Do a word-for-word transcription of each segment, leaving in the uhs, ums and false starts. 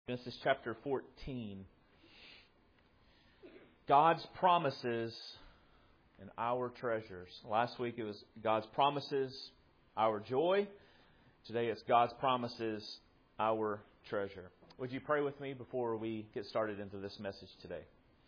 Genesis chapter fourteen. God's promises and our treasures. Last week it was God's promises, our joy. Today it's God's promises, our treasure. Would you pray with me before we get started into this message today?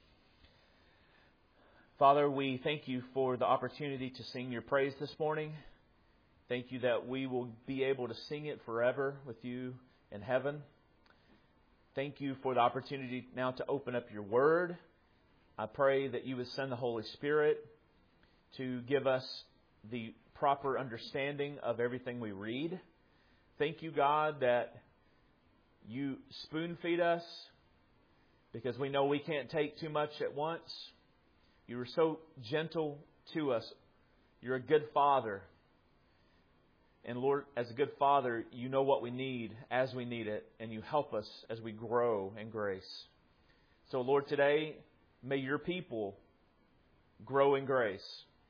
Father, we thank you for the opportunity to sing your praise this morning. Thank you that we will be able to sing it forever with you in heaven. Thank you for the opportunity now to open up your word. I pray that you would send the Holy Spirit to give us the proper understanding of everything we read. Thank you, God, that you spoon feed us because we know we can't take too much at once. You are so gentle to us. You're a good Father. And Lord, as a good Father, you know what we need as we need it, and you help us as we grow in grace. So Lord, today, may your people grow in grace,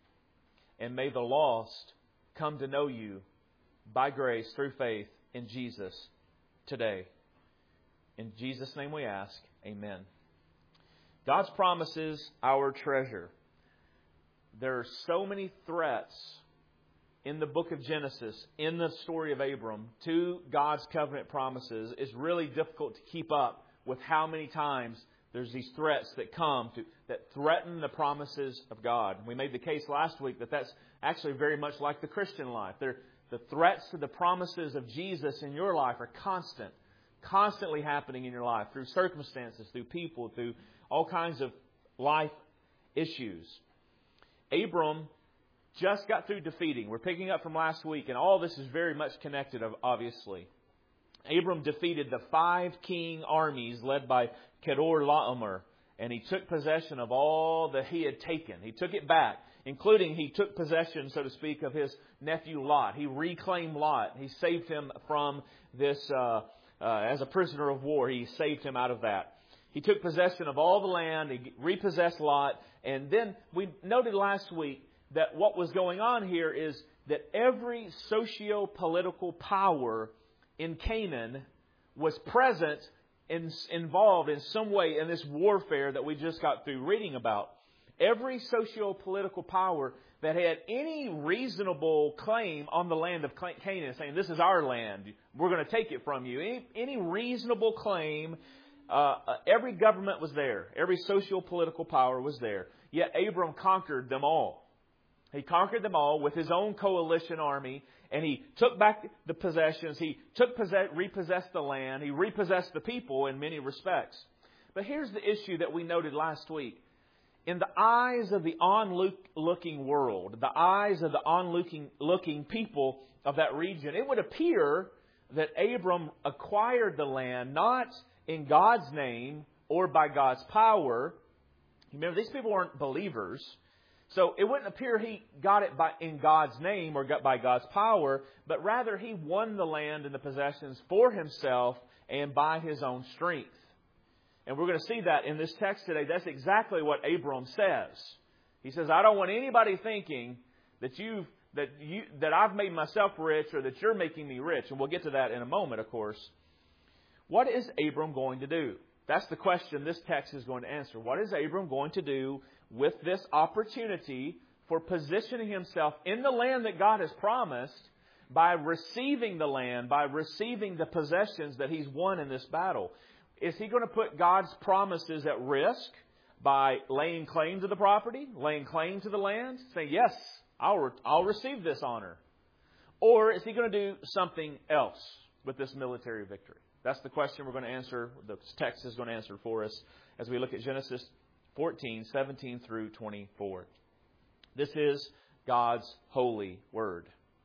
and may the lost come to know you by grace through faith in Jesus today. In Jesus' name we ask, amen. God's promises, our treasure. There are so many threats in the book of Genesis, in the story of Abram, to God's covenant promises. It's really difficult to keep up with how many times there's these threats that come to that threaten the promises of God. We made the case last week that that's actually very much like the Christian life. They're, the threats to the promises of Jesus in your life are constant, constantly happening in your life through circumstances, through people, through all kinds of life issues. Abram just got through defeating. We're picking up from last week, and all this is very much connected, obviously. Abram defeated the five king armies led by Chedorlaomer, and he took possession of all that he had taken. He took it back, including he took possession, so to speak, of his nephew Lot. He reclaimed Lot. He saved him from this, uh, uh, as a prisoner of war. He saved him out of that. He took possession of all the land. He repossessed Lot. And then we noted last week that what was going on here is that every socio-political power in Canaan was present and involved in some way in this warfare that we just got through reading about. Every socio-political power that had any reasonable claim on the land of Canaan, saying, this is our land, we're going to take it from you. Any, any reasonable claim, uh, every government was there. Every socio-political power was there. Yet Abram conquered them all. He conquered them all with his own coalition army, and he took back the possessions. He took possess, repossessed the land. He repossessed the people in many respects. But here's the issue that we noted last week. In the eyes of the onlooking world, the eyes of the onlooking looking people of that region, it would appear that Abram acquired the land not in God's name or by God's power. Remember, these people weren't believers. So it wouldn't appear he got it by in God's name or got by God's power, but rather he won the land and the possessions for himself and by his own strength. And we're going to see that in this text today. That's exactly what Abram says. He says, I don't want anybody thinking that you've that you that I've made myself rich or that you're making me rich. And we'll get to that in a moment, of course. What is Abram going to do? That's the question this text is going to answer. What is Abram going to do with this opportunity for positioning himself in the land that God has promised by receiving the land, by receiving the possessions that he's won in this battle? Is he going to put God's promises at risk by laying claim to the property, laying claim to the land, saying, yes, I'll, re- I'll receive this honor? Or is he going to do something else with this military victory? That's the question we're going to answer. The text is going to answer for us as we look at Genesis fourteen, seventeen through twenty-four. This is God's holy word.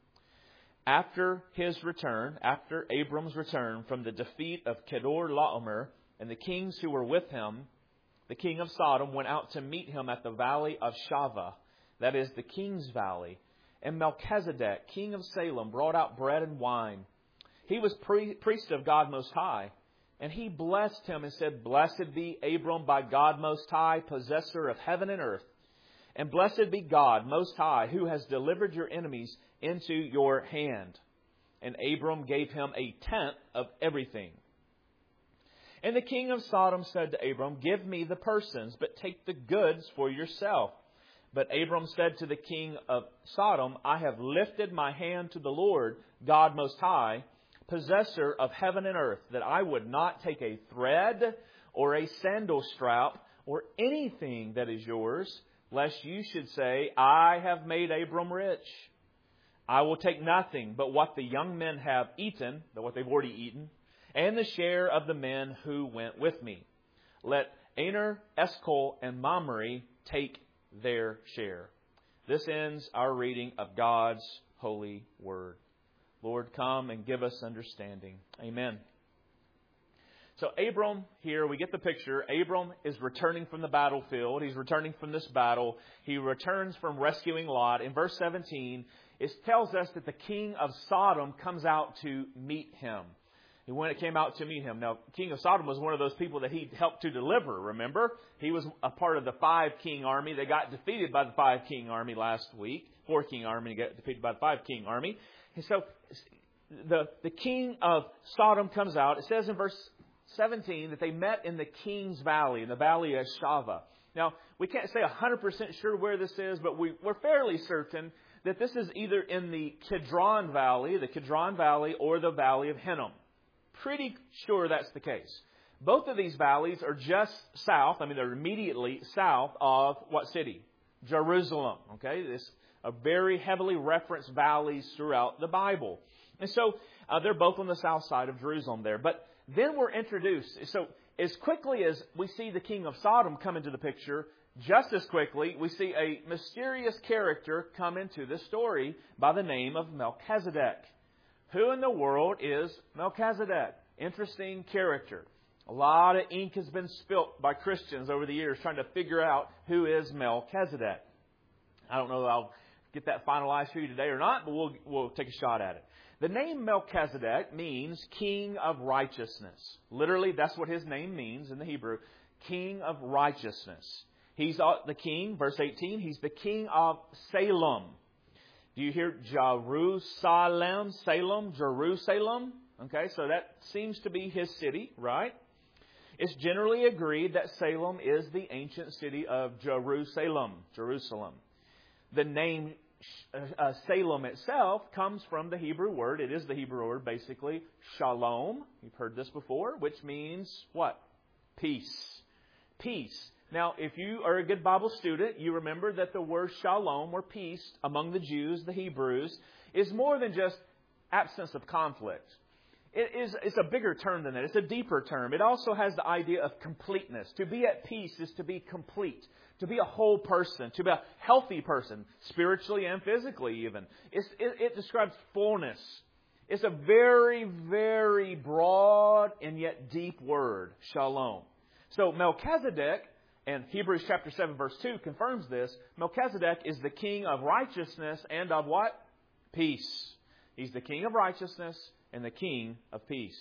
After his return, after Abram's return from the defeat of Chedorlaomer and the kings who were with him, the king of Sodom went out to meet him at the valley of Shaveh, that is the king's valley. And Melchizedek, king of Salem, brought out bread and wine. He was pre- priest of God Most High. And he blessed him and said, Blessed be Abram by God Most High, possessor of heaven and earth. And blessed be God Most High, who has delivered your enemies into your hand. And Abram gave him a tenth of everything. And the king of Sodom said to Abram, give me the persons, but take the goods for yourself. But Abram said to the king of Sodom, I have lifted my hand to the Lord, God Most High, possessor of heaven and earth, that I would not take a thread or a sandal strap or anything that is yours, lest you should say, I have made Abram rich. I will take nothing but what the young men have eaten, but what they've already eaten, and the share of the men who went with me. Let Aner, Eshcol, and Mamre take their share. This ends our reading of God's holy word. Lord, come and give us understanding. Amen. So Abram, here we get the picture. Abram is returning from the battlefield. He's returning from this battle. He returns from rescuing Lot. In verse seventeen, it tells us that the king of Sodom comes out to meet him. And when it came out to meet him. Now, king of Sodom was one of those people that he helped to deliver, remember? He was a part of the five-king army. They got defeated by the five-king army last week. Four-king army got defeated by the five-king army. And so the, the king of Sodom comes out. It says in verse seventeen that they met in the King's Valley, in the valley of Shava. Now, we can't say one hundred percent sure where this is, but we, we're fairly certain that this is either in the Kidron Valley, the Kidron Valley, or the Valley of Hinnom. Pretty sure that's the case. Both of these valleys are just south. I mean, they're immediately south of what city? Jerusalem. Okay, this are very heavily referenced valleys throughout the Bible, and so uh, they're both on the south side of Jerusalem there. But then we're introduced. So as quickly as we see the king of Sodom come into the picture, just as quickly we see a mysterious character come into the story by the name of Melchizedek. Who in the world is Melchizedek? Interesting character. A lot of ink has been spilt by Christians over the years trying to figure out who is Melchizedek. I don't know if I'll get that finalized for you today or not, but we'll, we'll take a shot at it. The name Melchizedek means king of righteousness. Literally, that's what his name means in the Hebrew. King of righteousness. He's the king, verse eighteen, he's the king of Salem. Do you hear Jerusalem, Salem, Jerusalem? Okay, so that seems to be his city, right? It's generally agreed that Salem is the ancient city of Jerusalem, Jerusalem. The name uh, Salem itself comes from the Hebrew word. It is the Hebrew word, basically, shalom. You've heard this before, which means what? Peace. Peace. Now, if you are a good Bible student, you remember that the word shalom, or peace, among the Jews, the Hebrews, is more than just absence of conflict. It is, it's a bigger term than that. It's a deeper term. It also has the idea of completeness. To be at peace is to be complete, to be a whole person, to be a healthy person, spiritually and physically even. It's, it, it describes fullness. It's a very, very broad and yet deep word, shalom. So Melchizedek, and Hebrews chapter seven verse two confirms this. Melchizedek is the king of righteousness and of what? Peace. He's the king of righteousness and the king of peace.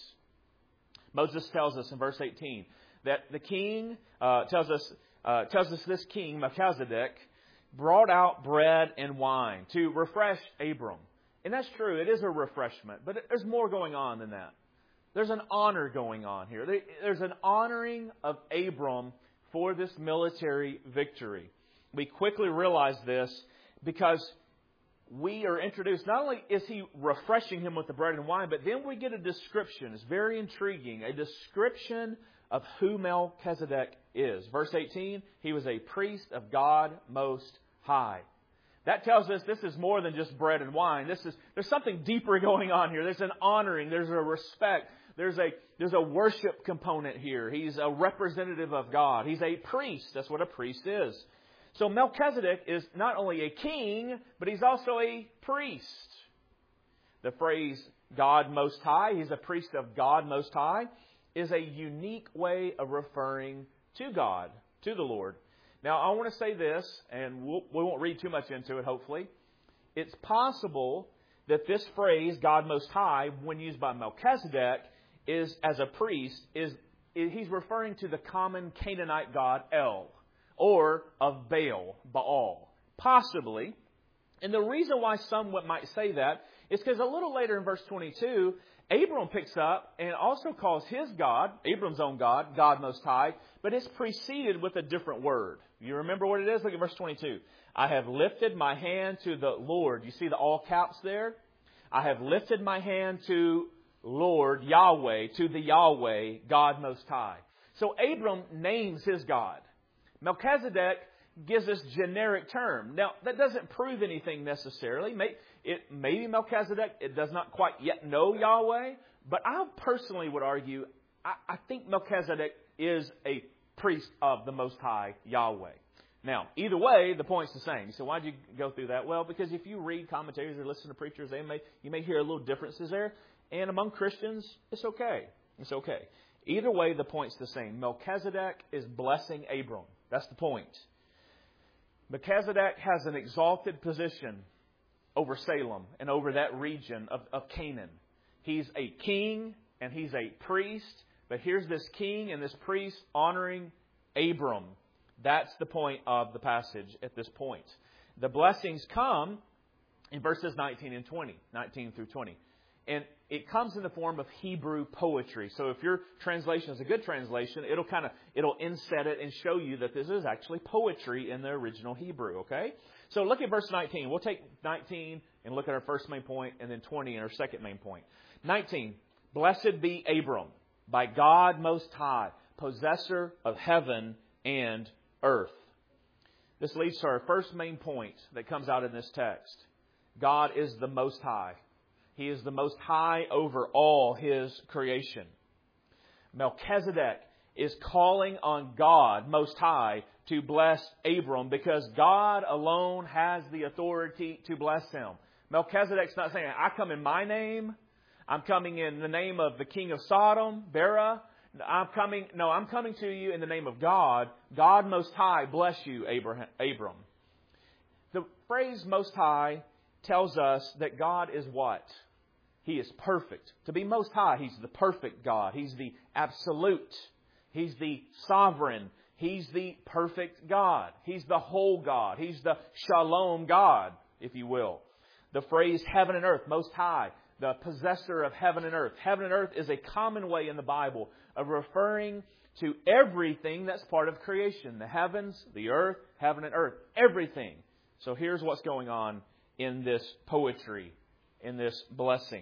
Moses tells us in verse eighteen that the king uh, tells us uh, tells us this king Melchizedek brought out bread and wine to refresh Abram. And that's true. It is a refreshment, but there's more going on than that. There's an honor going on here. There's an honoring of Abram for this military victory. We quickly realize this because we are introduced, not only is he refreshing him with the bread and wine, but then we get a description. It's very intriguing. A description of who Melchizedek is. Verse eighteen, he was a priest of God Most High. That tells us this is more than just bread and wine. This is, there's something deeper going on here. There's an honoring. There's a respect. There's a, there's a worship component here. He's a representative of God. He's a priest. That's what a priest is. So Melchizedek is not only a king, but he's also a priest. The phrase God Most High, he's a priest of God Most High, is a unique way of referring to God, to the Lord. Now, I want to say this, and we'll, we won't read too much into it, hopefully. It's possible that this phrase, God Most High, when used by Melchizedek, is as a priest, is he's referring to the common Canaanite god El, or of Baal, Baal, possibly. And the reason why some might say that is because a little later in verse twenty-two, Abram picks up and also calls his God, Abram's own God, God Most High, but it's preceded with a different word. You remember what it is? Look at verse twenty-two. I have lifted my hand to the Lord. You see the all caps there? I have lifted my hand to Lord, Yahweh, to the Yahweh, God Most High. So Abram names his God. Melchizedek gives this generic term. Now, that doesn't prove anything necessarily. It may be Melchizedek. It does not quite yet know Yahweh. But I personally would argue, I, I think Melchizedek is a priest of the Most High Yahweh. Now, either way, the point's the same. So why did you go through that? Well, because if you read commentaries or listen to preachers, they may you may hear a little differences there. And among Christians, it's okay. It's okay. Either way, the point's the same. Melchizedek is blessing Abram. That's the point. Melchizedek has an exalted position over Salem and over that region of, of Canaan. He's a king and he's a priest. But here's this king and this priest honoring Abram. That's the point of the passage at this point. The blessings come in verses nineteen and twenty, nineteen through twenty. And it comes in the form of Hebrew poetry. So if your translation is a good translation, it'll kind of, it'll inset it and show you that this is actually poetry in the original Hebrew, okay? So look at verse nineteen. We'll take nineteen and look at our first main point, and then twenty and our second main point. nineteen, blessed be Abram, by God Most High, possessor of heaven and earth. This leads to our first main point that comes out in this text. God is the Most High. He is the Most High over all His creation. Melchizedek is calling on God Most High to bless Abram because God alone has the authority to bless him. Melchizedek's not saying, I come in my name. I'm coming in the name of the king of Sodom, Bera. I'm coming, no, I'm coming to you in the name of God. God Most High bless you, Abraham, Abram. The phrase Most High tells us that God is what? He is perfect. To be Most High, He's the perfect God. He's the absolute. He's the sovereign. He's the perfect God. He's the whole God. He's the Shalom God, if you will. The phrase heaven and earth, Most High, the possessor of heaven and earth. Heaven and earth is a common way in the Bible of referring to everything that's part of creation. The heavens, the earth, heaven and earth. Everything. So here's what's going on in this poetry, in this blessing.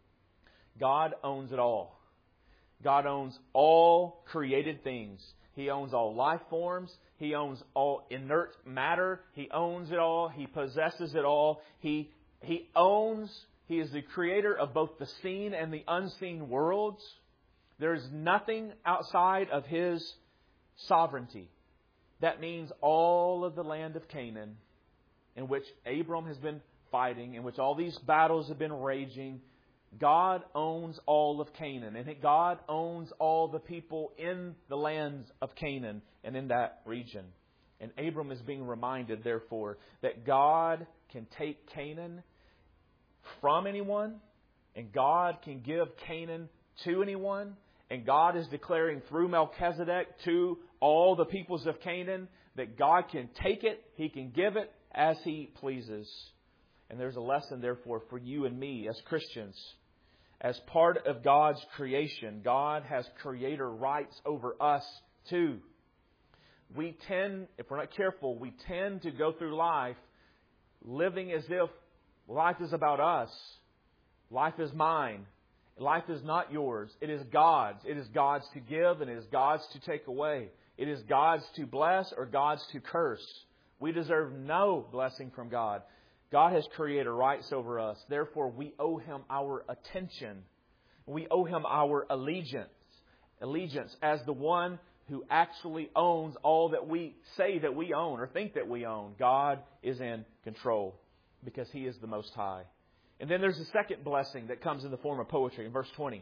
God owns it all. God owns all created things. He owns all life forms. He owns all inert matter. He owns it all. He possesses it all. He, he owns, He is the creator of both the seen and the unseen worlds. There is nothing outside of His sovereignty. That means all of the land of Canaan, in which Abram has been fighting, in which all these battles have been raging, God owns all of Canaan. And God owns all the people in the lands of Canaan and in that region. And Abram is being reminded, therefore, that God can take Canaan from anyone, and God can give Canaan to anyone. And God is declaring through Melchizedek to all the peoples of Canaan that God can take it, He can give it as He pleases. And there's a lesson, therefore, for you and me as Christians. As part of God's creation, God has creator rights over us too. We tend, if we're not careful, we tend to go through life living as if life is about us. Life is mine. Life is not yours. It is God's. It is God's to give and it is God's to take away. It is God's to bless or God's to curse. We deserve no blessing from God. God has creator rights over us. Therefore, we owe Him our attention. We owe Him our allegiance. Allegiance as the one who actually owns all that we say that we own or think that we own. God is in control because He is the Most High. And then there's a second blessing that comes in the form of poetry in verse twenty.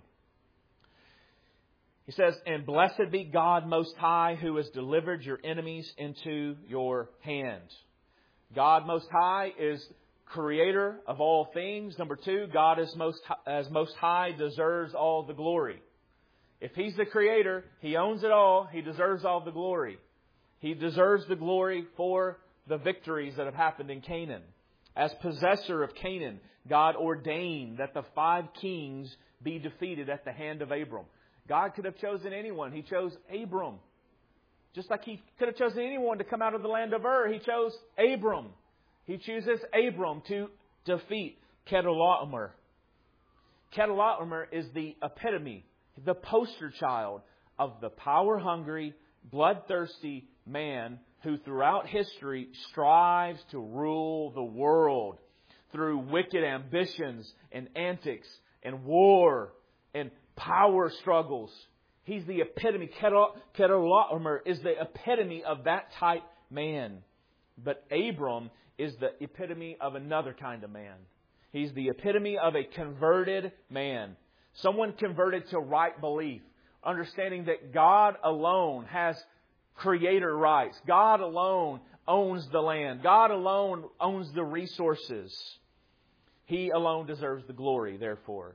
He says, and blessed be God Most High, who has delivered your enemies into your hand. God Most High is creator of all things. Number two, God is most, as Most High deserves all the glory. If He's the creator, He owns it all. He deserves all the glory. He deserves the glory for the victories that have happened in Canaan. As possessor of Canaan, God ordained that the five kings be defeated at the hand of Abram. God could have chosen anyone. He chose Abram. Just like He could have chosen anyone to come out of the land of Ur, He chose Abram. He chooses Abram to defeat Chedorlaomer. Chedorlaomer is the epitome, the poster child of the power-hungry, bloodthirsty man who throughout history strives to rule the world through wicked ambitions and antics and war and power struggles. He's the epitome. Chedorlaomer is the epitome of that type man. But Abram is the epitome of another kind of man. He's the epitome of a converted man. Someone converted to right belief, understanding that God alone has creator rights. God alone owns the land. God alone owns the resources. He alone deserves the glory, therefore.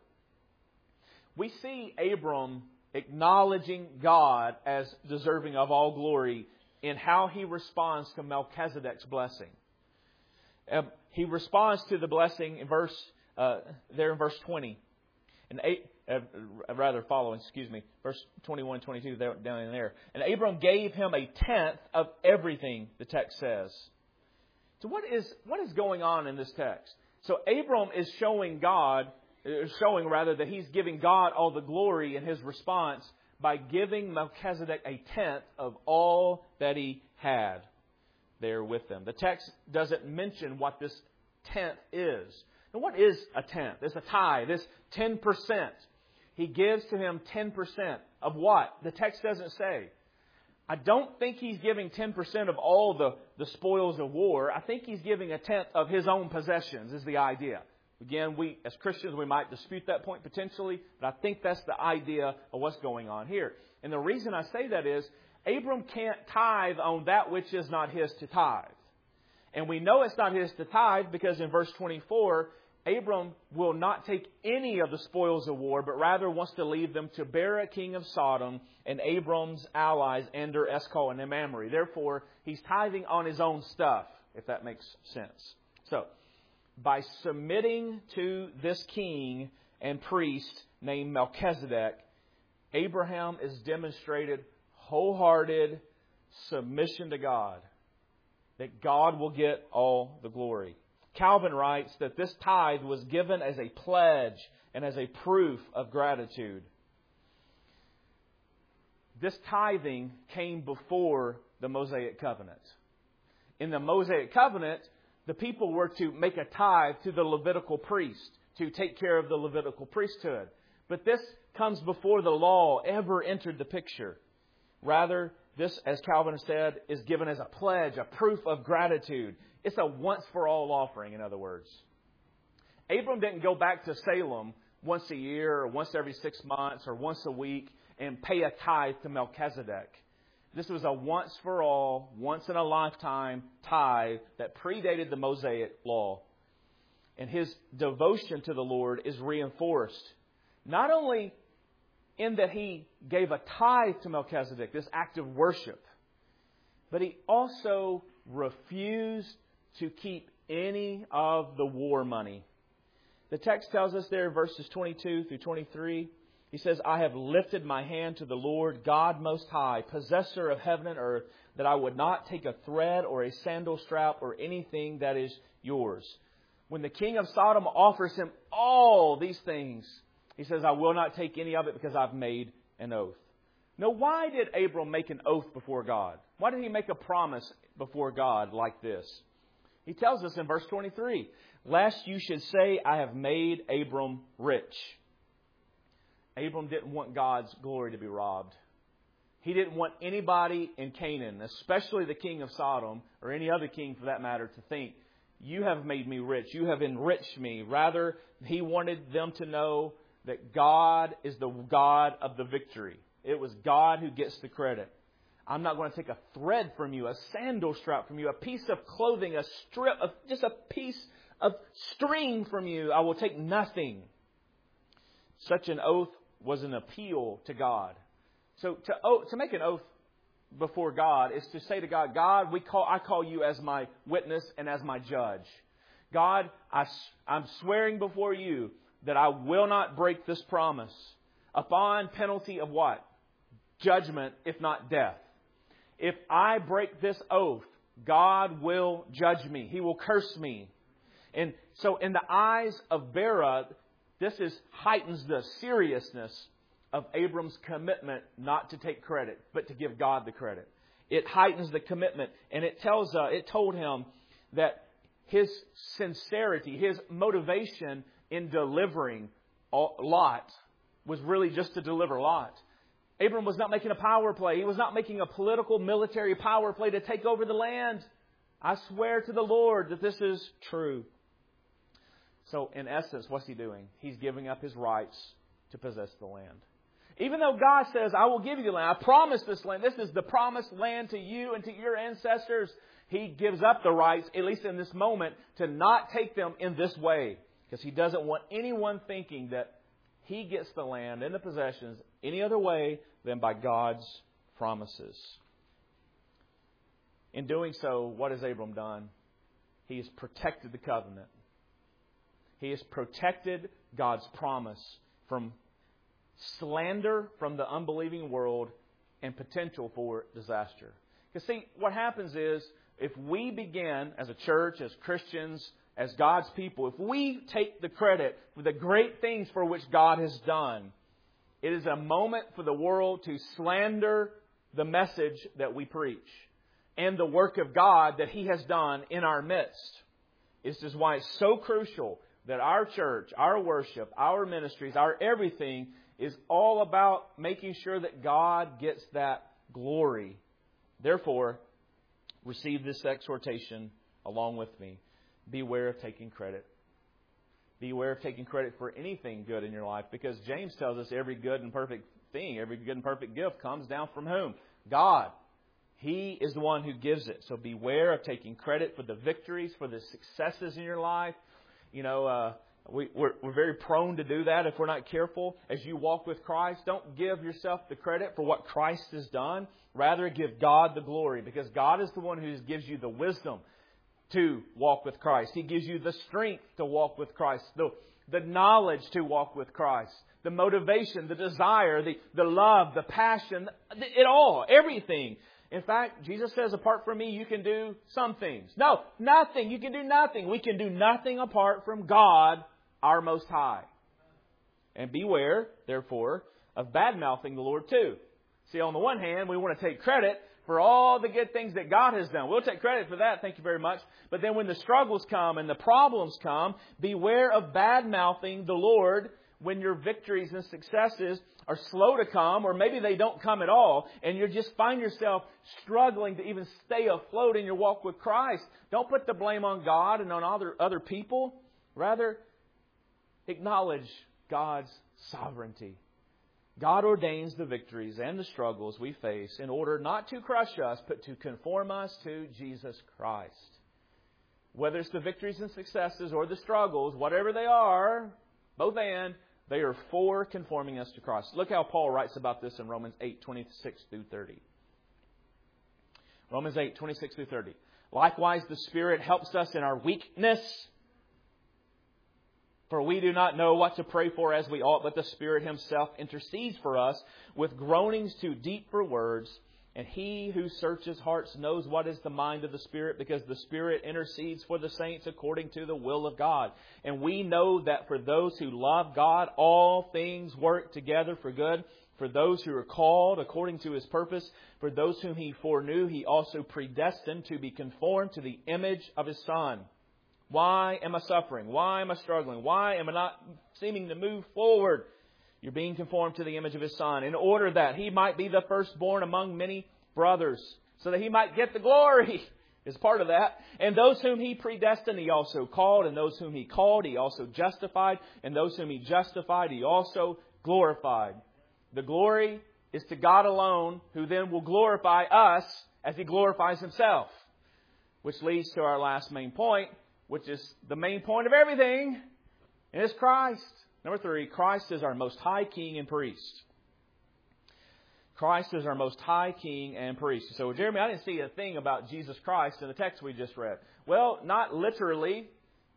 We see Abram acknowledging God as deserving of all glory in how he responds to Melchizedek's blessing. Um, he responds to the blessing in verse uh, there in verse twenty, and eight, uh, rather following, excuse me, verse twenty-one, twenty-two there, down in there. And Abram gave him a tenth of everything. The text says. So what is what is going on in this text? So Abram is showing God, showing rather that he's giving God all the glory in his response by giving Melchizedek a tenth of all that he had there with them. The text doesn't mention what this tenth is. And what is a tenth? It's a tithe. It's ten percent. He gives to him ten percent of what? The text doesn't say. I don't think he's giving ten percent of all the, the spoils of war. I think he's giving a tenth of his own possessions is the idea. Again, we as Christians, we might dispute that point potentially, but I think that's the idea of what's going on here. And the reason I say that is, Abram can't tithe on that which is not his to tithe. And we know it's not his to tithe because in verse twenty-four, Abram will not take any of the spoils of war, but rather wants to leave them to Bera, king of Sodom, and Abram's allies, Ender, Eshcol, and Mamre. Therefore, he's tithing on his own stuff, if that makes sense. So, by submitting to this king and priest named Melchizedek, Abraham is demonstrated wholehearted submission to God, that God will get all the glory. Calvin writes that this tithe was given as a pledge and as a proof of gratitude. This tithing came before the Mosaic covenant. In the Mosaic covenant, the people were to make a tithe to the Levitical priest to take care of the Levitical priesthood. But this comes before the law ever entered the picture. Rather, this, as Calvin said, is given as a pledge, a proof of gratitude. It's a once-for-all offering, in other words. Abram didn't go back to Salem once a year or once every six months or once a week and pay a tithe to Melchizedek. This was a once-for-all, once-in-a-lifetime tithe that predated the Mosaic law. And his devotion to the Lord is reinforced. Not only in that he gave a tithe to Melchizedek, this act of worship, but he also refused to keep any of the war money. The text tells us there in verses twenty-two through twenty-three, he says, I have lifted my hand to the Lord, God Most High, possessor of heaven and earth, that I would not take a thread or a sandal strap or anything that is yours. When the king of Sodom offers him all these things, he says, I will not take any of it because I've made an oath. Now, why did Abram make an oath before God? Why did he make a promise before God like this? He tells us in verse twenty-three, lest you should say, I have made Abram rich. Abram didn't want God's glory to be robbed. He didn't want anybody in Canaan, especially the king of Sodom, or any other king for that matter, to think, you have made me rich. You have enriched me. Rather, he wanted them to know that God is the God of the victory. It was God who gets the credit. I'm not going to take a thread from you, a sandal strap from you, a piece of clothing, a strip, of just a piece of string from you. I will take nothing. Such an oath was an appeal to God. So to oath, to make an oath before God is to say to God, God, we call I call you as my witness and as my judge. God, I, I'm swearing before you that I will not break this promise upon penalty of what? Judgment, if not death. If I break this oath, God will judge me. He will curse me. And so in the eyes of Bera, this is heightens the seriousness of Abram's commitment not to take credit, but to give God the credit. It heightens the commitment, and it tells uh, it told him that his sincerity, his motivation in delivering Lot was really just to deliver Lot. Abram was not making a power play. He was not making a political, military power play to take over the land. I swear to the Lord that this is true. So, in essence, what's he doing? He's giving up his rights to possess the land. Even though God says, I will give you the land. I promise this land. This is the promised land to you and to your ancestors. He gives up the rights, at least in this moment, to not take them in this way. Because He doesn't want anyone thinking that He gets the land and the possessions any other way than by God's promises. In doing so, what has Abram done? He has protected the covenant. He has protected God's promise from slander from the unbelieving world and potential for disaster. Because see, what happens is, if we begin as a church, as Christians, as God's people, if we take the credit for the great things for which God has done, it is a moment for the world to slander the message that we preach and the work of God that He has done in our midst. This is why it's so crucial that our church, our worship, our ministries, our everything is all about making sure that God gets that glory. Therefore, receive this exhortation along with me. Beware of taking credit. Beware of taking credit for anything good in your life, because James tells us every good and perfect thing, every good and perfect gift comes down from whom? God. He is the one who gives it. So beware of taking credit for the victories, for the successes in your life. You know, uh, we, we're, we're very prone to do that if we're not careful. As you walk with Christ, don't give yourself the credit for what Christ has done. Rather, give God the glory, because God is the one who gives you the wisdom to walk with Christ. He gives you the strength to walk with Christ, the, the knowledge to walk with Christ, the motivation, the desire, the, the love, the passion, it all, everything. In fact, Jesus says, apart from me, you can do some things. No, nothing. You can do nothing. We can do nothing apart from God, our Most High. And beware, therefore, of bad-mouthing the Lord too. See, on the one hand, we want to take credit for all the good things that God has done. We'll take credit for that, thank you very much. But then when the struggles come and the problems come, beware of bad-mouthing the Lord when your victories and successes are slow to come, or maybe they don't come at all, and you just find yourself struggling to even stay afloat in your walk with Christ. Don't put the blame on God and on other, other people. Rather, acknowledge God's sovereignty. God ordains the victories and the struggles we face in order not to crush us, but to conform us to Jesus Christ. Whether it's the victories and successes or the struggles, whatever they are, both and, they are for conforming us to Christ. Look how Paul writes about this in Romans eight, twenty-six through thirty. Romans eight, twenty-six through thirty. Likewise, the Spirit helps us in our weakness. For we do not know what to pray for as we ought, but the Spirit Himself intercedes for us with groanings too deep for words. And He who searches hearts knows what is the mind of the Spirit, because the Spirit intercedes for the saints according to the will of God. And we know that for those who love God, all things work together for good. For those who are called according to His purpose, for those whom He foreknew, He also predestined to be conformed to the image of His Son. Why am I suffering? Why am I struggling? Why am I not seeming to move forward? You're being conformed to the image of His Son, in order that He might be the firstborn among many brothers, so that He might get the glory. Is part of that. And those whom He predestined, He also called. And those whom He called, He also justified. And those whom He justified, He also glorified. The glory is to God alone, who then will glorify us as He glorifies Himself. Which leads to our last main point, which is the main point of everything, and it's Christ. Number three, Christ is our most high king and priest. Christ is our most high king and priest. So, Jeremy, I didn't see a thing about Jesus Christ in the text we just read. Well, not literally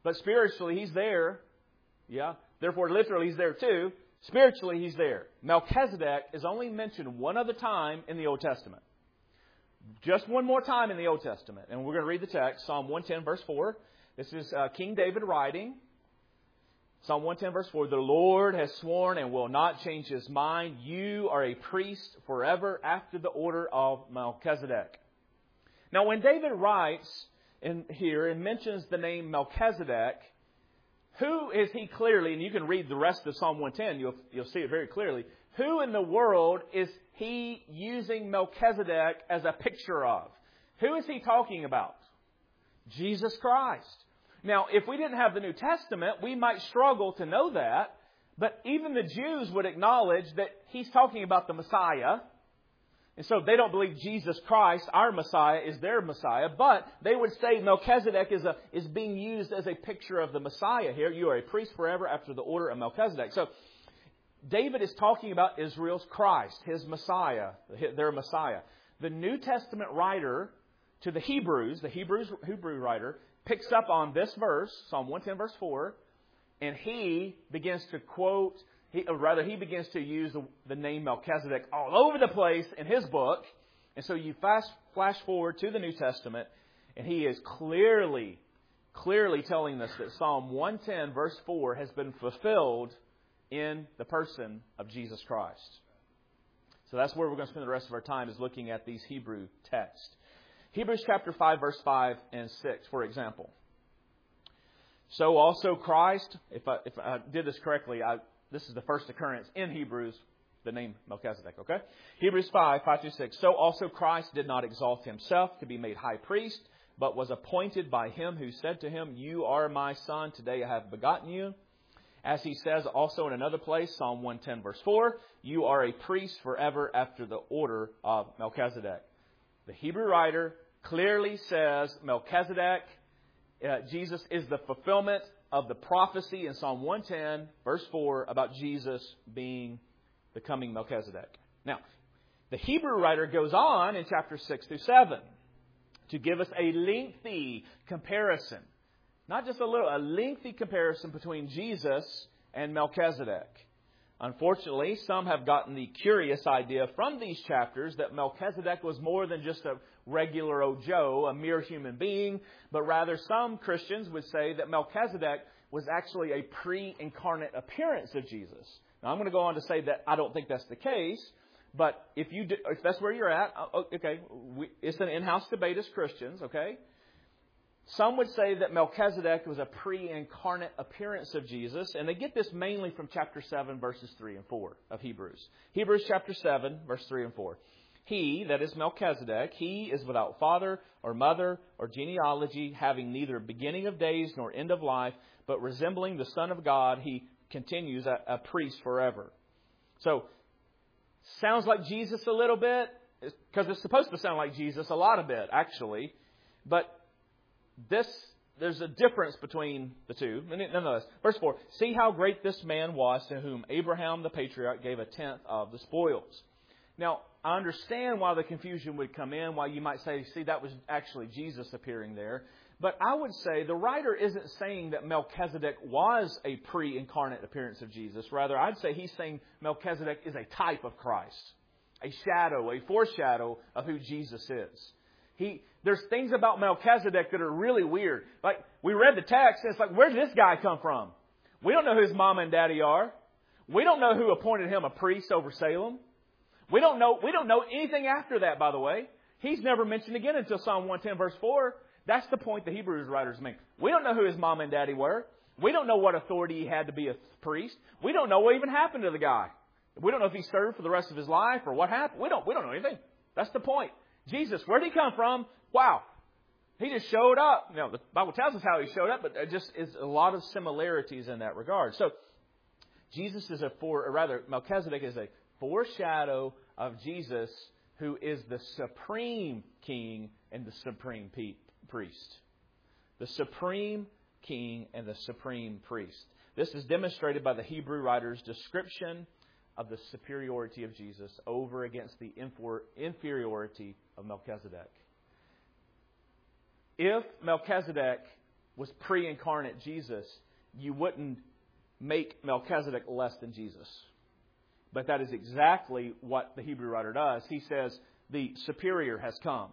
But spiritually, He's there. Yeah. Therefore, literally, He's there too. Spiritually, He's there. Melchizedek is only mentioned one other time in the Old Testament. Just one more time in the Old Testament. And we're going to read the text. Psalm one ten, verse four. This is uh, King David writing. Psalm one ten, verse four. The Lord has sworn and will not change His mind. You are a priest forever after the order of Melchizedek. Now, when David writes in here and mentions the name Melchizedek, who is he clearly, and you can read the rest of Psalm one ten, you'll, you'll see it very clearly. Who in the world is he using Melchizedek as a picture of? Who is he talking about? Jesus Christ. Now, if we didn't have the New Testament, we might struggle to know that. But even the Jews would acknowledge that he's talking about the Messiah. And so they don't believe Jesus Christ, our Messiah, is their Messiah. But they would say Melchizedek is a, is being used as a picture of the Messiah here. You are a priest forever after the order of Melchizedek. So David is talking about Israel's Christ, His Messiah, their Messiah. The New Testament writer to the Hebrews, the Hebrews, Hebrew writer, picks up on this verse, Psalm one ten, verse four, and he begins to quote, he, or rather he begins to use the, the name Melchizedek all over the place in his book. And so you fast flash forward to the New Testament, and he is clearly, clearly telling us that Psalm one ten, verse four has been fulfilled in the person of Jesus Christ. So that's where we're going to spend the rest of our time, is looking at these Hebrew texts. Hebrews chapter five, verse five and six, for example. So also Christ, if I, if I did this correctly, I, this is the first occurrence in Hebrews, the name Melchizedek, okay? Hebrews five, five through six. So also Christ did not exalt Himself to be made high priest, but was appointed by Him who said to Him, You are my Son, today I have begotten you. As He says also in another place, Psalm one ten, verse four, You are a priest forever after the order of Melchizedek. The Hebrew writer clearly says Melchizedek, uh, Jesus is the fulfillment of the prophecy in Psalm one ten, verse four, about Jesus being the coming Melchizedek. Now, the Hebrew writer goes on in chapter six through seven to give us a lengthy comparison. Not just a little, a lengthy comparison between Jesus and Melchizedek. Unfortunately, some have gotten the curious idea from these chapters that Melchizedek was more than just a regular old Joe, a mere human being, but rather some Christians would say that Melchizedek was actually a pre-incarnate appearance of Jesus. Now, I'm going to go on to say that I don't think that's the case, but if you do, if that's where you're at, okay, we, it's an in-house debate as Christians, okay? Some would say that Melchizedek was a pre-incarnate appearance of Jesus, and they get this mainly from chapter seven, verses three and four of Hebrews. Hebrews chapter seven, verse three and four. He, that is Melchizedek, he is without father or mother or genealogy, having neither beginning of days nor end of life, but resembling the Son of God, he continues a, a priest forever. So, sounds like Jesus a little bit, because it's supposed to sound like Jesus a lot of bit, actually, but This, there's a difference between the two. Nonetheless, verse four. See how great this man was, to whom Abraham the patriarch gave a tenth of the spoils. Now, I understand why the confusion would come in, why you might say, see, that was actually Jesus appearing there. But I would say the writer isn't saying that Melchizedek was a pre-incarnate appearance of Jesus. Rather, I'd say he's saying Melchizedek is a type of Christ, a shadow, a foreshadow of who Jesus is. He, there's things about Melchizedek that are really weird. Like, we read the text, and it's like, where did this guy come from? We don't know who his mom and daddy are. We don't know who appointed him a priest over Salem. We don't know, we don't know anything after that, by the way. He's never mentioned again until Psalm one ten, verse four. That's the point the Hebrews writers make. We don't know who his mom and daddy were. We don't know what authority he had to be a priest. We don't know what even happened to the guy. We don't know if he served for the rest of his life or what happened. We don't, we don't know anything. That's the point. Jesus, where did He come from? Wow. He just showed up. You know, the Bible tells us how He showed up, but it just is a lot of similarities in that regard. So, Jesus is a for, or rather, Melchizedek is a foreshadow of Jesus, who is the supreme king and the supreme priest. The supreme king and the supreme priest. This is demonstrated by the Hebrew writer's description of the superiority of Jesus over against the inferiority of Melchizedek. If Melchizedek was pre-incarnate Jesus, you wouldn't make Melchizedek less than Jesus. But that is exactly what the Hebrew writer does. He says, the superior has come.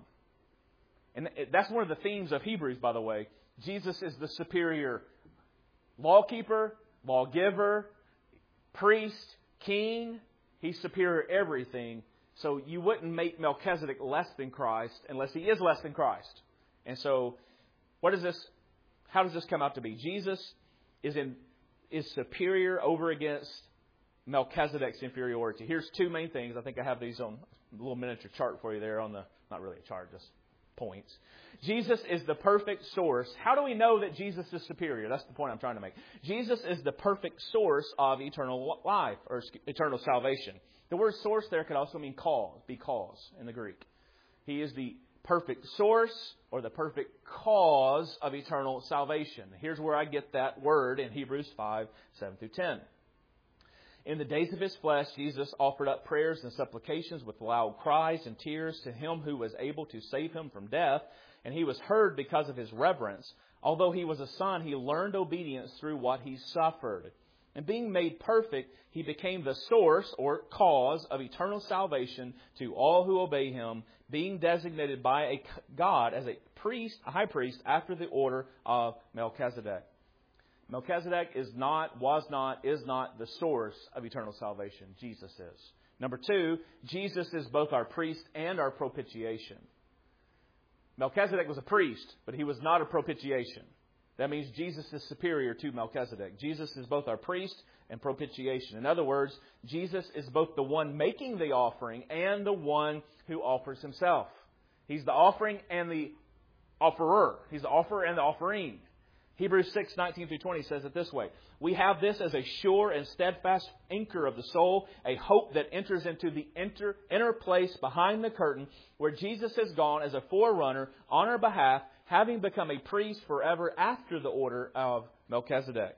And that's one of the themes of Hebrews, by the way. Jesus is the superior lawkeeper, lawgiver, priest, king. He's superior everything. So you wouldn't make Melchizedek less than Christ unless he is less than Christ. And so what is this? How does this come out to be? Jesus is in is superior over against Melchizedek's inferiority. Here's two main things. I think I have these on a little miniature chart for you there on the, not really a chart, just points. Jesus is the perfect source. How do we know that Jesus is superior? That's the point I'm trying to make. Jesus is the perfect source of eternal life or eternal salvation. The word source there could also mean cause, be cause in the Greek. He is the perfect source or the perfect cause of eternal salvation. Here's where I get that word in Hebrews five, seven through ten. In the days of His flesh, Jesus offered up prayers and supplications with loud cries and tears to Him who was able to save Him from death, and He was heard because of His reverence. Although He was a Son, He learned obedience through what He suffered. And being made perfect, He became the source or cause of eternal salvation to all who obey Him, being designated by a God as a priest, a high priest, after the order of Melchizedek. Melchizedek is not, was not, is not the source of eternal salvation. Jesus is. Number two, Jesus is both our priest and our propitiation. Melchizedek was a priest, but he was not a propitiation. That means Jesus is superior to Melchizedek. Jesus is both our priest and propitiation. In other words, Jesus is both the one making the offering and the one who offers Himself. He's the offering and the offerer. He's the offerer and the offering. Hebrews six, nineteen through twenty says it this way. We have this as a sure and steadfast anchor of the soul, a hope that enters into the inner, inner place behind the curtain, where Jesus has gone as a forerunner on our behalf, having become a priest forever after the order of Melchizedek.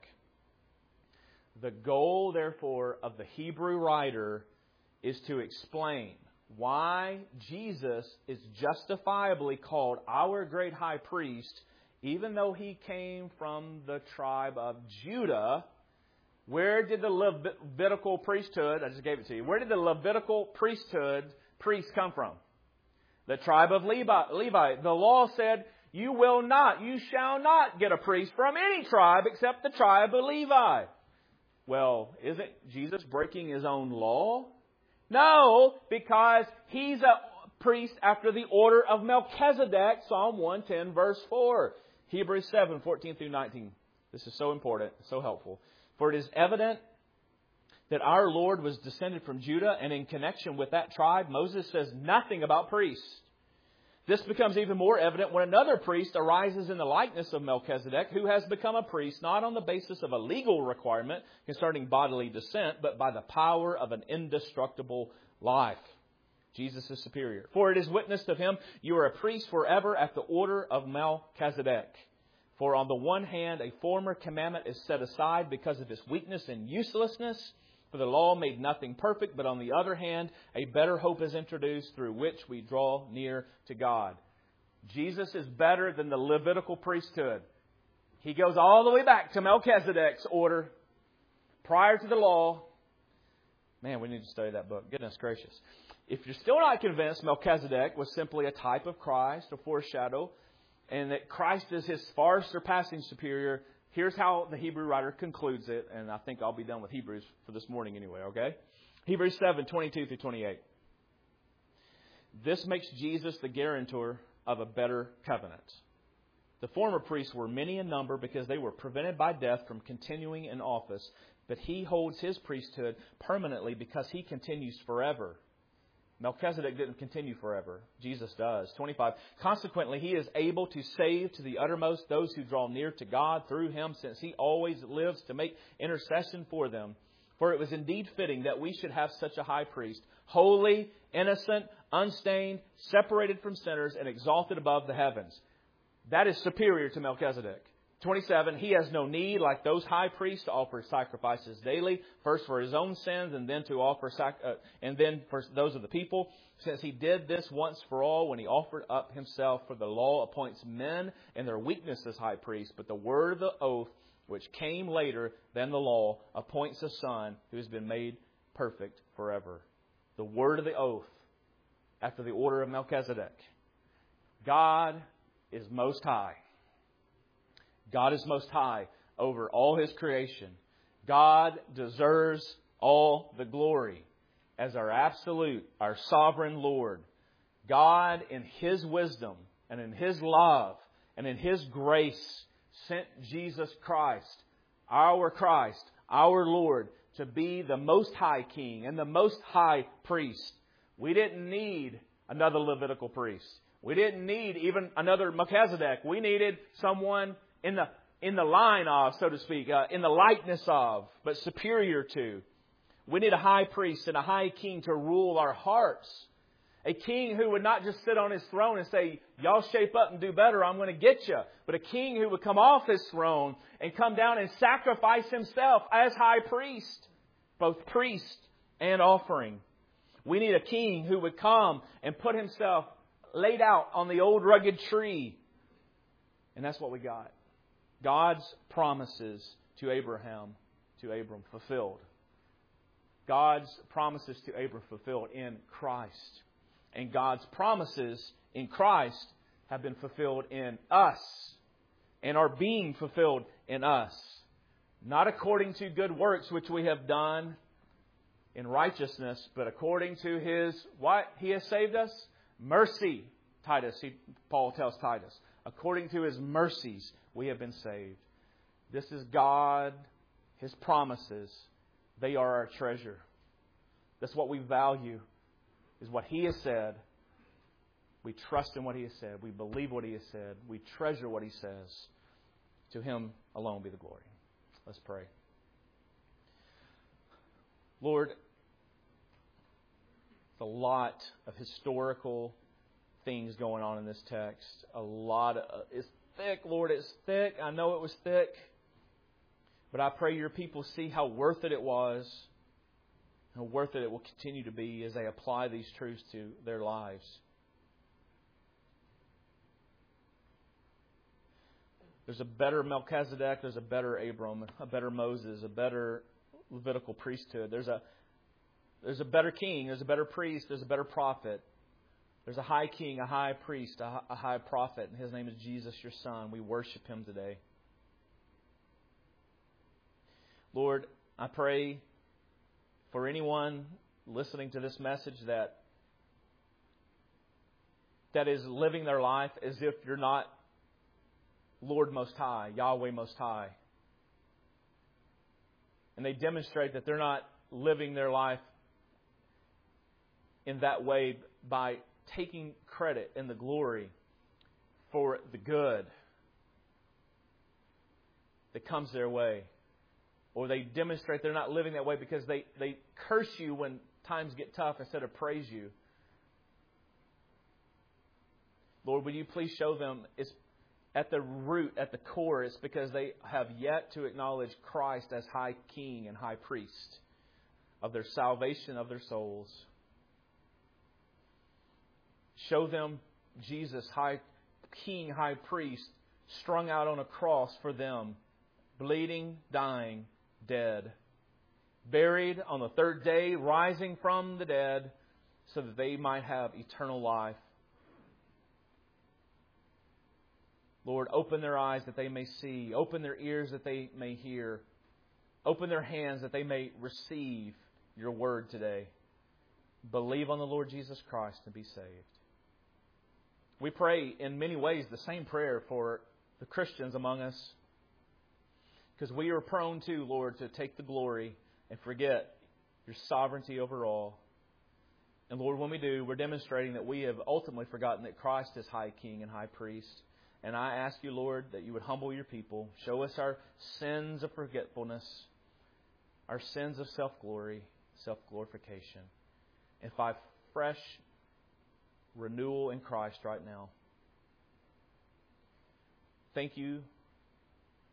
The goal, therefore, of the Hebrew writer is to explain why Jesus is justifiably called our great high priest, even though He came from the tribe of Judah. Where did the Levitical priesthood, I just gave it to you, where did the Levitical priesthood, priest come from? The tribe of Levi. Levi. The law said, you will not, you shall not get a priest from any tribe except the tribe of Levi. Well, isn't Jesus breaking His own law? No, because He's a priest after the order of Melchizedek, Psalm one ten, verse four. Hebrews seven, fourteen through nineteen. This is so important, so helpful. For it is evident that our Lord was descended from Judah, and in connection with that tribe, Moses says nothing about priests. This becomes even more evident when another priest arises in the likeness of Melchizedek, who has become a priest not on the basis of a legal requirement concerning bodily descent, but by the power of an indestructible life. Jesus is superior. For it is witnessed of Him, you are a priest forever at the order of Melchizedek. For on the one hand, a former commandment is set aside because of its weakness and uselessness, for the law made nothing perfect, but on the other hand, a better hope is introduced through which we draw near to God. Jesus is better than the Levitical priesthood. He goes all the way back to Melchizedek's order prior to the law. Man, we need to study that book. Goodness gracious. If you're still not convinced Melchizedek was simply a type of Christ, a foreshadow, and that Christ is His far surpassing superior, here's how the Hebrew writer concludes it, and I think I'll be done with Hebrews for this morning anyway, okay? Hebrews seven, twenty-two through twenty-eight. This makes Jesus the guarantor of a better covenant. The former priests were many in number because they were prevented by death from continuing in office, but He holds His priesthood permanently because He continues forever. Melchizedek didn't continue forever. Jesus does. twenty-five. Consequently, He is able to save to the uttermost those who draw near to God through Him, since He always lives to make intercession for them. For it was indeed fitting that we should have such a high priest, holy, innocent, unstained, separated from sinners, and exalted above the heavens. That is superior to Melchizedek. twenty-seven, he has no need, like those high priests, to offer sacrifices daily, first for his own sins, and then to offer sac- uh, and then for those of the people, since he did this once for all when he offered up himself. For the law appoints men in their weakness as high priests, but the word of the oath, which came later than the law, appoints a Son who has been made perfect forever. The word of the oath, after the order of Melchizedek. God is most high. God is most high over all His creation. God deserves all the glory as our absolute, our sovereign Lord. God, in His wisdom and in His love and in His grace, sent Jesus Christ, our Christ, our Lord, to be the Most High King and the Most High Priest. We didn't need another Levitical priest. We didn't need even another Melchizedek. We needed someone in the in the line of, so to speak, uh, in the likeness of, but superior to. We need a high priest and a high king to rule our hearts. A king who would not just sit on his throne and say, y'all shape up and do better, I'm going to get you. But a king who would come off his throne and come down and sacrifice himself as high priest, both priest and offering. We need a king who would come and put himself laid out on the old rugged tree. And that's what we got. God's promises to Abraham, to Abram, fulfilled. God's promises to Abram fulfilled in Christ. And God's promises in Christ have been fulfilled in us and are being fulfilled in us. Not according to good works which we have done in righteousness, but according to His, what? He has saved us? Mercy, Titus, he, Paul tells Titus. According to His mercies, we have been saved. This is God, His promises. They are our treasure. That's what we value, is what He has said. We trust in what He has said. We believe what He has said. We treasure what He says. To Him alone be the glory. Let's pray. Lord, it's a lot of historical things going on in this text. A lot of, it's thick, Lord, it's thick. I know it was thick. But I pray your people see how worth it it was, how worth it it will continue to be as they apply these truths to their lives. There's a better Melchizedek, there's a better Abram, a better Moses, a better Levitical priesthood. There's a there's a better king, there's a better priest, there's a better prophet. There's a high king, a high priest, a high prophet, and His name is Jesus, your Son. We worship Him today. Lord, I pray for anyone listening to this message that that is living their life as if you're not Lord Most High, Yahweh Most High. And they demonstrate that they're not living their life in that way by taking credit and the glory for the good that comes their way. Or they demonstrate they're not living that way because they, they curse you when times get tough instead of praise you. Lord, would you please show them it's at the root, at the core, it's because they have yet to acknowledge Christ as High King and High Priest of their salvation, of their souls. Show them Jesus, High King, High Priest, strung out on a cross for them, bleeding, dying, dead, buried on the third day, rising from the dead, so that they might have eternal life. Lord, open their eyes that they may see. Open their ears that they may hear. Open their hands that they may receive your word today. Believe on the Lord Jesus Christ and be saved. We pray in many ways the same prayer for the Christians among us, because we are prone to, Lord, to take the glory and forget your sovereignty over all. And Lord, when we do, we're demonstrating that we have ultimately forgotten that Christ is High King and High Priest. And I ask you, Lord, that you would humble your people. Show us our sins of forgetfulness, our sins of self-glory, self-glorification. And find fresh renewal in Christ right now. Thank you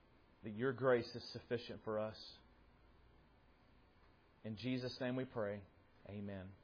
that your grace is sufficient for us. In Jesus' name we pray. Amen.